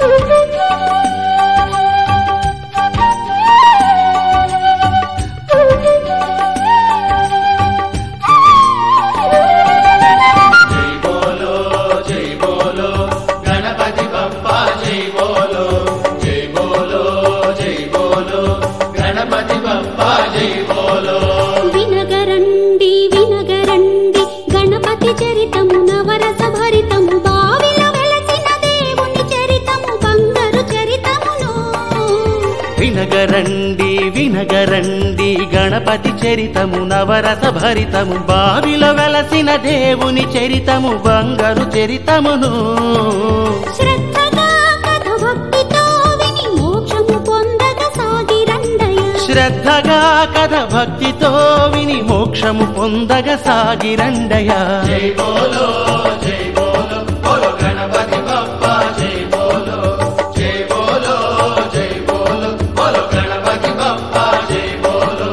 వినగరండి వినగరండి గణపతి చరితము నవరస భరితము బావిలో వెలసిన దేవుని చరితము బంగారు చరితమును. వినగరండి వినగరండి గణపతి చరితము నవరస భరితము బావిలో వెలసిన దేవుని చరితము బంగారు చరితమును. శ్రద్ధగా కథ భక్తితో విని మోక్షము పొందగ సాగిరండయ్య. శ్రద్ధగా కథ భక్తితో విని మోక్షము పొందగ సాగిరండయా. జై బోలో జై బోలో బోలో గణపతి బప్పా జై బోలో జై బోలో జై బోలో బోలో గణపతి బప్పా జై బోలో.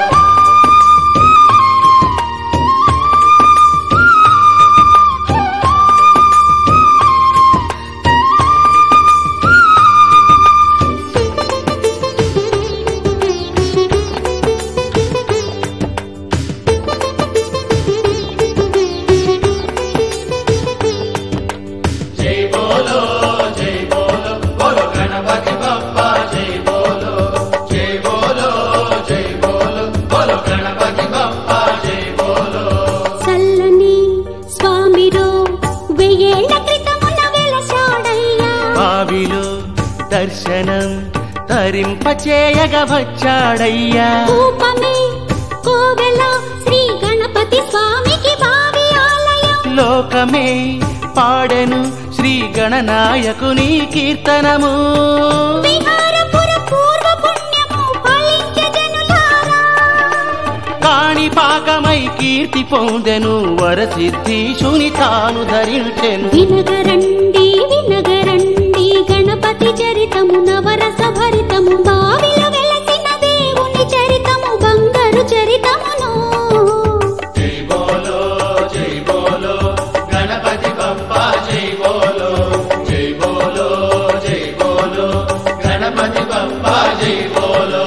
జై బోలో జై బోలో బోలో గణపతి బప్పా జై బోలో జై బోలో జై బోలో బోలో గణపతి బప్పా జై బోలో. చల్లని స్వామిరో వెయ్యేళ్ల క్రితమున వెలసాడయ్యా. బావిలో దర్శనం తరింపచేయగ వచ్చాడయ్యా. రూపమే కోవెల శ్రీ గణపతి స్వామికి భావి ఆలయం. లోకమే పాడెను శ్రీ గణనాయకుని కీర్తనము. విహారపుర పూర్వ పుణ్యము ఫలించె జనులారా. కాణిపాకమై కీర్తి పొందెను వరసిద్ధీశుని తాను ధరించెను. వినగరండి వినగరండి గణపతి చరితము నవరస భరితము బావిలో వెలసిన దేవుని చరితము బంగారు చరితమును. జై బోలో జై బోలో గణపతి బప్పా జై బోలో జై బోలో జై బోలో గణపతి బప్పా జై బోలో.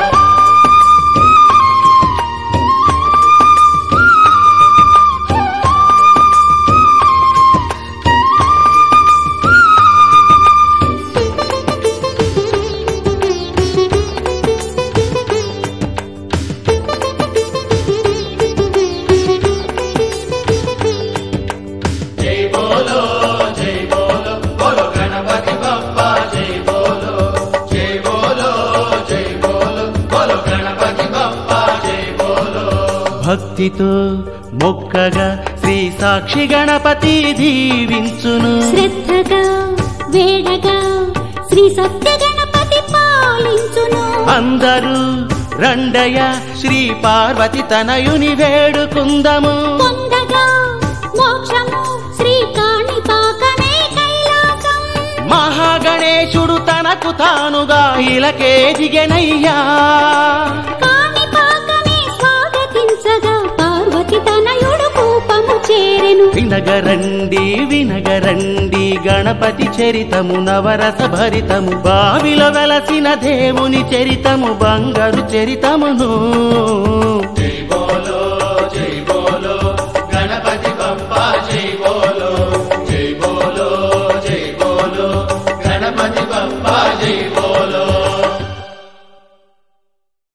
జై బోలో జై బోలో బోలో గణపతి బప్పా జై బోలో జై బోలో జై బోలో బోలో గణపతి బప్పా జై బోలో. భక్తితో మొక్కగా శ్రీ సాక్షి గణపతి దీవించును. శ్రద్ధగా వేడగా శ్రీ సత్య గణపతి పాలించును. అందరూ రండయ శ్రీ పార్వతి తనయుని వేడుకుందము. పొందగా మోక్షము శ్రీ కాణిపాకమే కైలాసం. మహాగణేశుడు తనకు తానుగా ఇలకే దిగెనయ్యా. కాణిపాకమే స్వాగతించగా పార్వతి తనయుడు కూపము చేరెను. వినగరండి వినగరండి గణపతి చరితము నవరస భరితము బావిలో వెలసిన దేవుని చరితము బంగారు చరితమును. జై